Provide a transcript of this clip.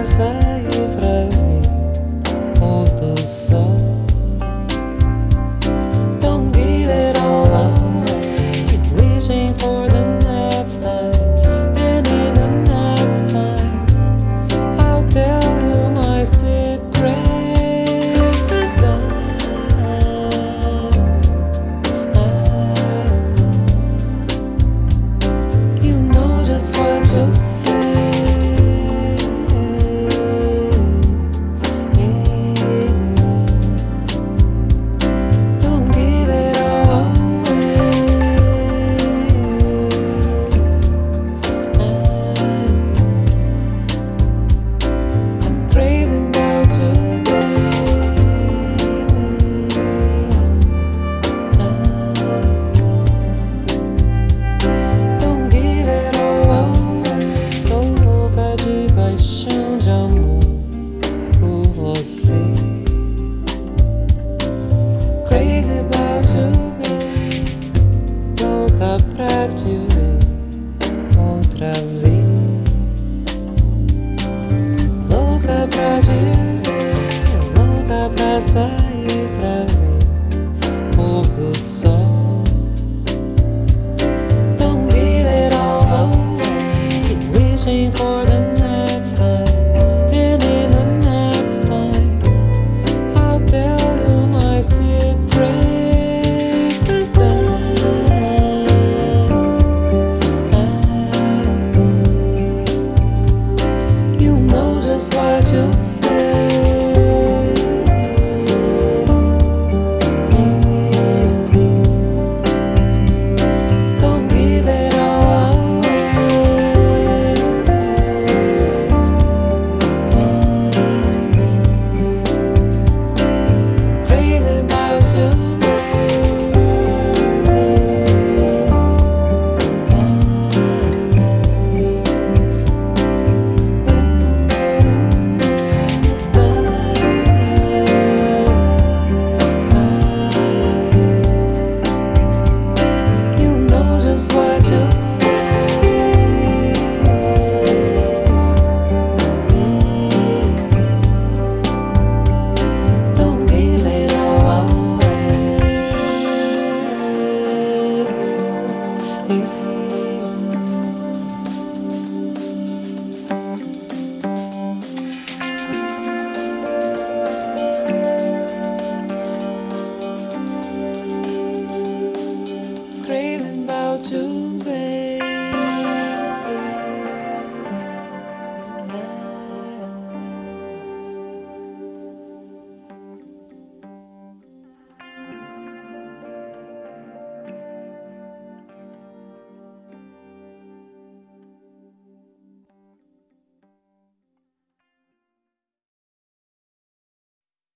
sair pra ver pôr do sol. Don't give it all away, wishing for the next time. And in the next time, I'll tell you my secret. You know just what you say. Crazy about you, baby. Louca pra te ver outra vez. Louca pra te ver, louca pra sair pra ver pôr do sol. Don't give it all away, wishing for the next time. And in the next time, I'll tell you my secret. You know just what you say.